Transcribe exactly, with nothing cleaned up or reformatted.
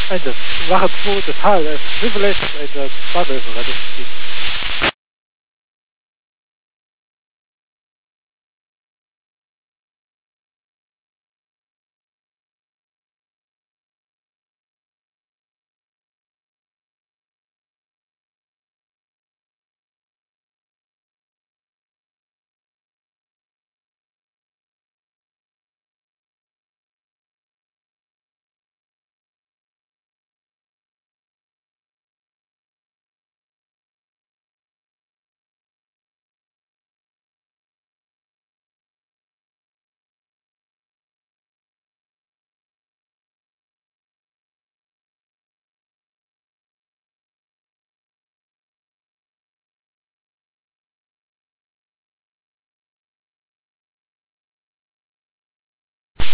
and wacht voor de taal privilege and the bubbles running.